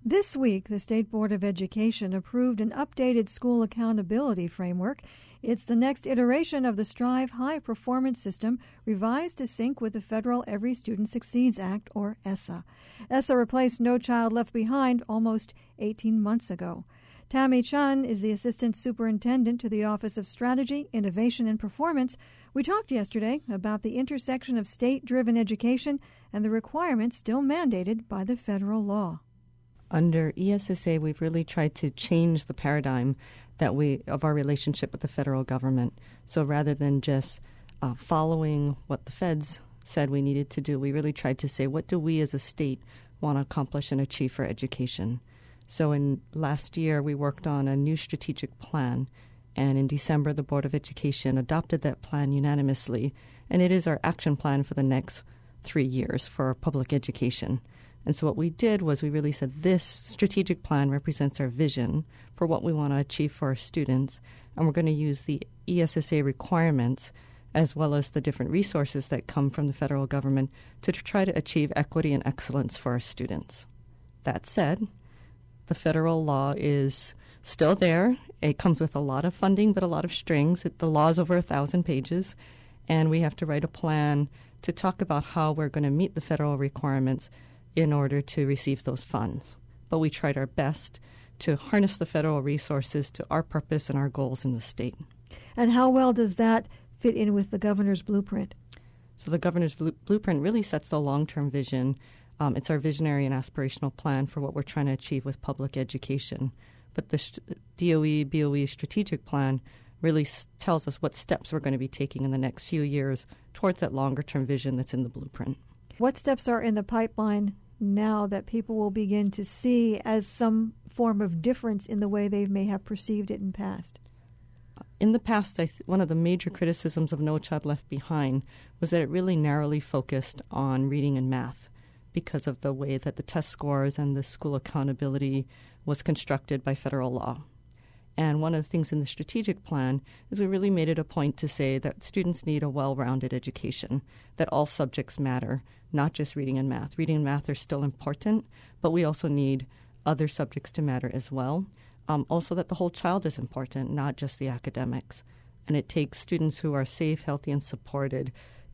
This week, the State Board of Education approved an updated school accountability framework. It's the next iteration of the Strive High performance system, revised to sync with the federal Every Student Succeeds Act, or ESSA. ESSA replaced No Child Left Behind almost 18 months ago. Tammy Chun is the Assistant Superintendent to the Office of Strategy, Innovation, and Performance. We talked yesterday about the intersection of state-driven education and the requirements still mandated by the federal law. Under ESSA, we've really tried to change the paradigm of our relationship with the federal government. So rather than just following what the feds said we needed to do, we really tried to say, what do we as a state want to accomplish and achieve for education? So in last year, we worked on a new strategic plan, and in December, the Board of Education adopted that plan unanimously, and it is our action plan for the next 3 years for public education. And so what we did was we really said this strategic plan represents our vision for what we want to achieve for our students, and we're going to use the ESSA requirements as well as the different resources that come from the federal government to try to achieve equity and excellence for our students. That said, the federal law is still there. It comes with a lot of funding but a lot of strings. The law is over 1,000 pages, and we have to write a plan to talk about how we're going to meet the federal requirements in order to receive those funds. But we tried our best to harness the federal resources to our purpose and our goals in the state. And how well does that fit in with the governor's blueprint? So the governor's blueprint really sets the long-term vision. It's our visionary and aspirational plan for what we're trying to achieve with public education. But the DOE-BOE strategic plan really tells us what steps we're going to be taking in the next few years towards that longer-term vision that's in the blueprint. What steps are in the pipeline now that people will begin to see as some form of difference in the way they may have perceived it in the past? In the past, one of the major criticisms of No Child Left Behind was that it really narrowly focused on reading and math because of the way that the test scores and the school accountability was constructed by federal law. And one of the things in the strategic plan is we really made it a point to say that students need a well-rounded education, that all subjects matter, not just reading and math. Reading and math are still important, but we also need other subjects to matter as well. Also that the whole child is important, not just the academics. And it takes students who are safe, healthy, and supported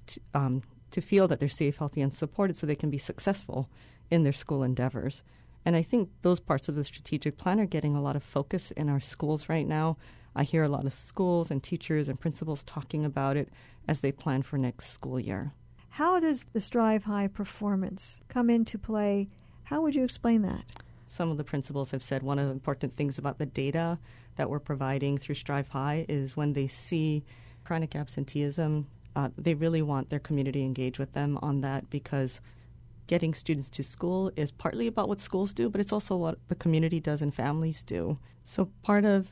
to feel that they're safe, healthy, and supported so they can be successful in their school endeavors. And I think those parts of the strategic plan are getting a lot of focus in our schools right now. I hear a lot of schools and teachers and principals talking about it as they plan for next school year. How does the Strive High performance come into play? How would you explain that? Some of the principals have said one of the important things about the data that we're providing through Strive High is when they see chronic absenteeism, they really want their community engaged with them on that, because getting students to school is partly about what schools do, but it's also what the community does and families do. So part of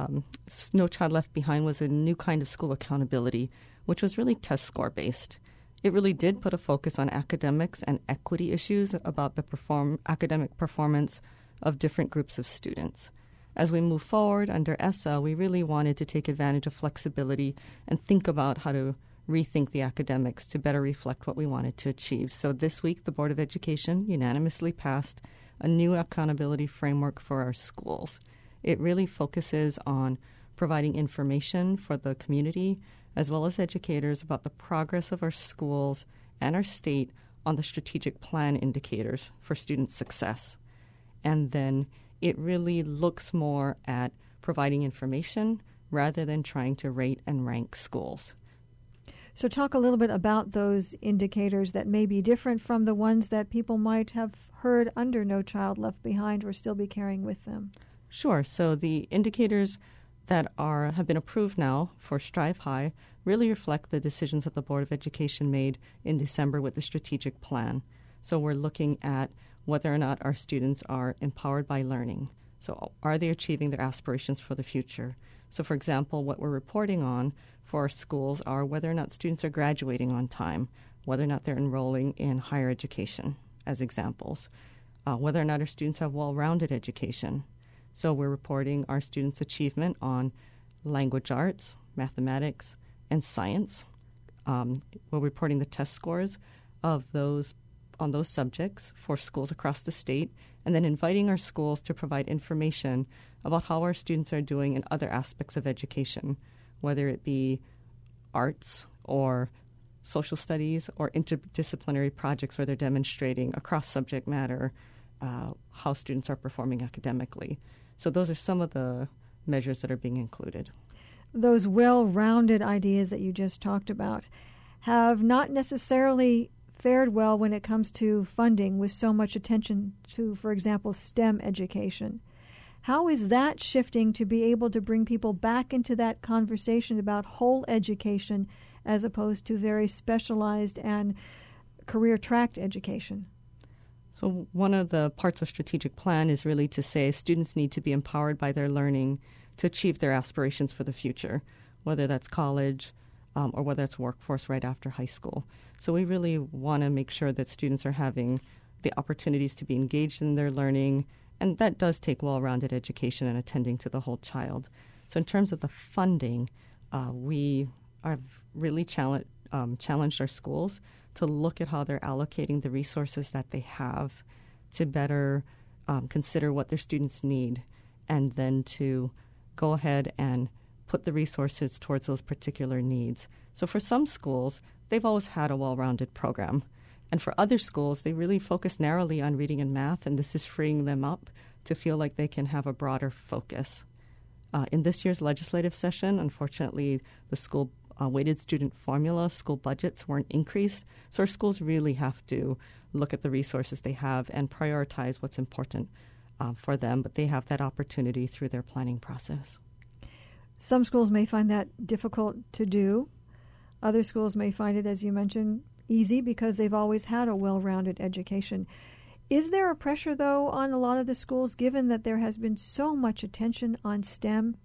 No Child Left Behind was a new kind of school accountability, which was really test score based. It really did put a focus on academics and equity issues about the academic performance of different groups of students. As we move forward under ESSA, we really wanted to take advantage of flexibility and think about how to rethink the academics to better reflect what we wanted to achieve. So this week, the Board of Education unanimously passed a new accountability framework for our schools. It really focuses on providing information for the community as well as educators about the progress of our schools and our state on the strategic plan indicators for student success. And then it really looks more at providing information rather than trying to rate and rank schools. So talk a little bit about those indicators that may be different from the ones that people might have heard under No Child Left Behind or still be carrying with them. Sure. So the indicators that have been approved now for Strive High really reflect the decisions that the Board of Education made in December with the strategic plan. So we're looking at whether or not our students are empowered by learning. So are they achieving their aspirations for the future? So, for example, what we're reporting on for our schools are whether or not students are graduating on time, whether or not they're enrolling in higher education, as examples, whether or not our students have well-rounded education. So we're reporting our students' achievement on language arts, mathematics, and science. We're reporting the test scores of those on those subjects for schools across the state, and then inviting our schools to provide information about how our students are doing in other aspects of education, whether it be arts or social studies or interdisciplinary projects where they're demonstrating across subject matter how students are performing academically. So those are some of the measures that are being included. Those well-rounded ideas that you just talked about have not necessarily fared well when it comes to funding, with so much attention to, for example, STEM education. How is that shifting to be able to bring people back into that conversation about whole education as opposed to very specialized and career-tracked education? So one of the parts of strategic plan is really to say students need to be empowered by their learning to achieve their aspirations for the future, whether that's college or whether it's workforce right after high school. So we really want to make sure that students are having the opportunities to be engaged in their learning, and that does take well-rounded education and attending to the whole child. So in terms of the funding, we have really challenged our schools to look at how they're allocating the resources that they have to better consider what their students need, and then to go ahead and put the resources towards those particular needs. So for some schools, they've always had a well-rounded program. And for other schools, they really focus narrowly on reading and math, and this is freeing them up to feel like they can have a broader focus. In this year's legislative session, unfortunately, the school weighted student formula, school budgets weren't increased, so our schools really have to look at the resources they have and prioritize what's important for them, but they have that opportunity through their planning process. Some schools may find that difficult to do. Other schools may find it, as you mentioned, easy because they've always had a well-rounded education. Is there a pressure, though, on a lot of the schools, given that there has been so much attention on STEM?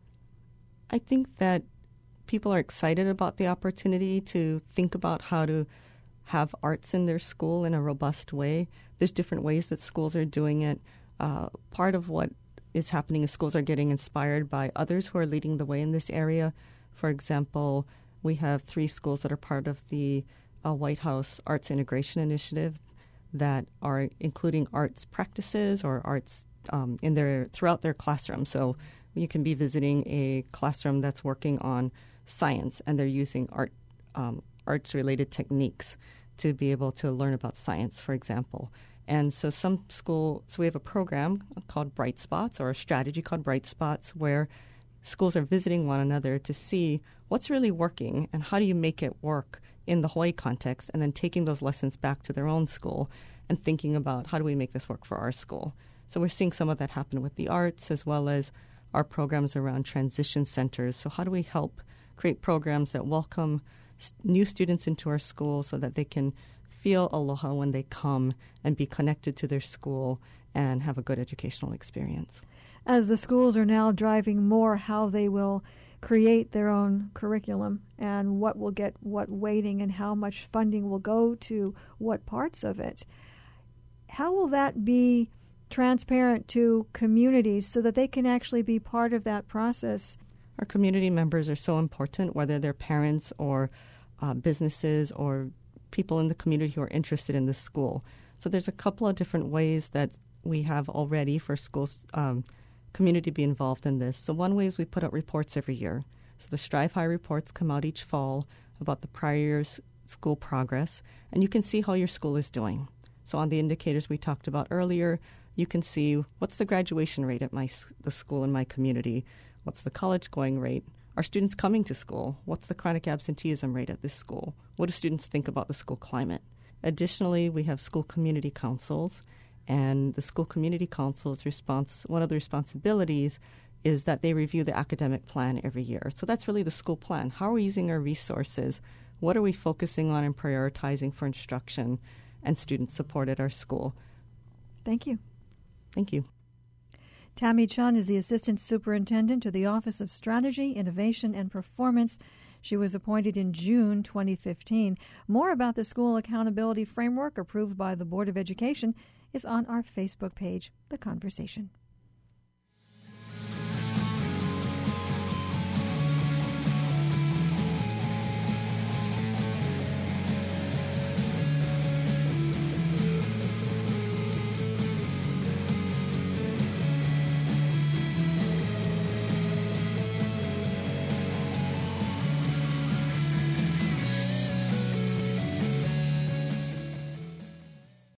I think that people are excited about the opportunity to think about how to have arts in their school in a robust way. There's different ways that schools are doing it. Part of what is happening is schools are getting inspired by others who are leading the way in this area. For example, we have 3 schools that are part of the White House Arts Integration Initiative that are including arts practices or arts throughout their classroom. So you can be visiting a classroom that's working on science, and they're using arts-related techniques to be able to learn about science, for example. And so so we have a program called Bright Spots, or a strategy called Bright Spots, where schools are visiting one another to see what's really working and how do you make it work in the Hawaii context, and then taking those lessons back to their own school and thinking about how do we make this work for our school. So we're seeing some of that happen with the arts, as well as our programs around transition centers. So how do we help create programs that welcome new students into our school so that they can feel aloha when they come and be connected to their school and have a good educational experience. As the schools are now driving more how they will create their own curriculum and what will get what weighting and how much funding will go to what parts of it, how will that be transparent to communities so that they can actually be part of that process? Our community members are so important, whether they're parents or businesses or people in the community who are interested in the school. So there's a couple of different ways that we have already for schools, community to be involved in this. So one way is we put out reports every year. So the Strive High reports come out each fall about the prior year's school progress, and you can see how your school is doing. So on the indicators we talked about earlier, you can see what's the graduation rate at the school in my community, what's the college going rate, are students coming to school, what's the chronic absenteeism rate at this school, what do students think about the school climate. Additionally, we have school community councils, and the school community council's one of the responsibilities is that they review the academic plan every year. So that's really the school plan. How are we using our resources? What are we focusing on and prioritizing for instruction and student support at our school? Thank you. Thank you. Tammy Chun is the Assistant Superintendent to the Office of Strategy, Innovation, and Performance. She was appointed in June 2015. More about the School Accountability Framework approved by the Board of Education is on our Facebook page, The Conversation.